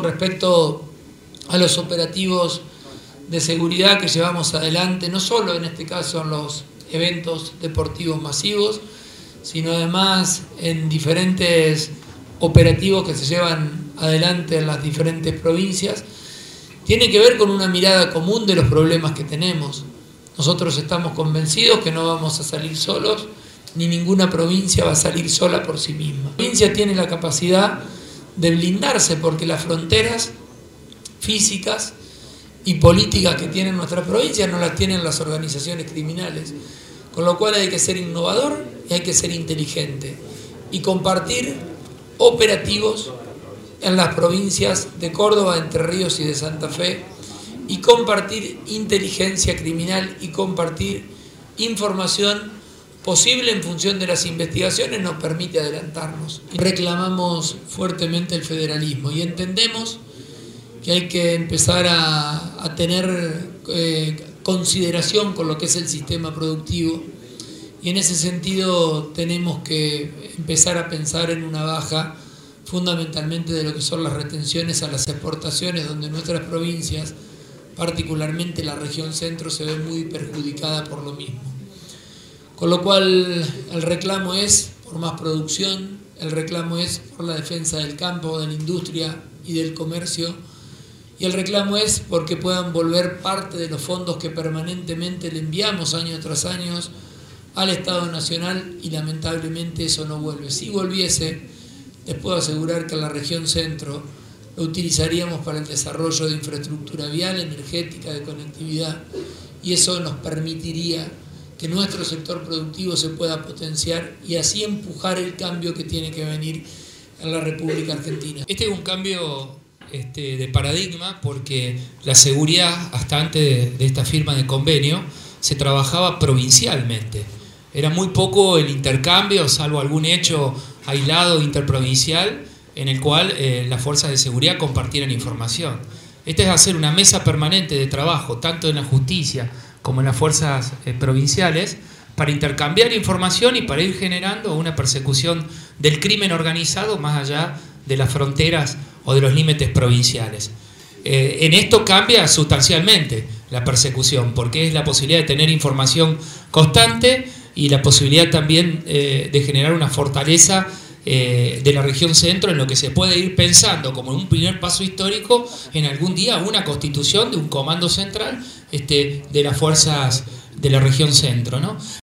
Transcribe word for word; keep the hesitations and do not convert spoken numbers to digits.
respecto a los operativos de seguridad que llevamos adelante, no solo en este caso en los eventos deportivos masivos, sino además en diferentes operativos que se llevan adelante en las diferentes provincias, tiene que ver con una mirada común de los problemas que tenemos. Nosotros estamos convencidos que no vamos a salir solos, ni ninguna provincia va a salir sola por sí misma. La provincia tiene la capacidad de blindarse porque las fronteras físicas y políticas que tienen nuestra provincia no las tienen las organizaciones criminales, con lo cual hay que ser innovador y hay que ser inteligente y compartir operativos en las provincias de Córdoba, Entre Ríos y de Santa Fe, y compartir inteligencia criminal y compartir información posible en función de las investigaciones nos permite adelantarnos. Reclamamos fuertemente el federalismo y entendemos que hay que empezar a, a tener eh, consideración con lo que es el sistema productivo, y en ese sentido tenemos que empezar a pensar en una baja fundamentalmente de lo que son las retenciones a las exportaciones, donde nuestras provincias, particularmente la región centro, se ve muy perjudicada por lo mismo. Con lo cual el reclamo es por más producción, el reclamo es por la defensa del campo, de la industria y del comercio, y el reclamo es porque puedan volver parte de los fondos que permanentemente le enviamos año tras año al Estado Nacional, y lamentablemente eso no vuelve. Si volviese, les puedo asegurar que en la región centro lo utilizaríamos para el desarrollo de infraestructura vial, energética, de conectividad, y eso nos permitiría que nuestro sector productivo se pueda potenciar y así empujar el cambio que tiene que venir en la República Argentina. Este es un cambio este, de paradigma, porque la seguridad, hasta antes de, de esta firma de convenio, se trabajaba provincialmente. Era muy poco el intercambio, salvo algún hecho aislado interprovincial en el cual eh, las fuerzas de seguridad compartieran información. Este es hacer una mesa permanente de trabajo, tanto en la justicia como en las fuerzas eh, provinciales, para intercambiar información y para ir generando una persecución del crimen organizado más allá de las fronteras o de los límites provinciales. Eh, en esto cambia sustancialmente la persecución, porque es la posibilidad de tener información constante y la posibilidad también eh, de generar una fortaleza eh, de la región centro, en lo que se puede ir pensando como un primer paso histórico en algún día una constitución de un comando central este, de las fuerzas de la región centro, ¿no?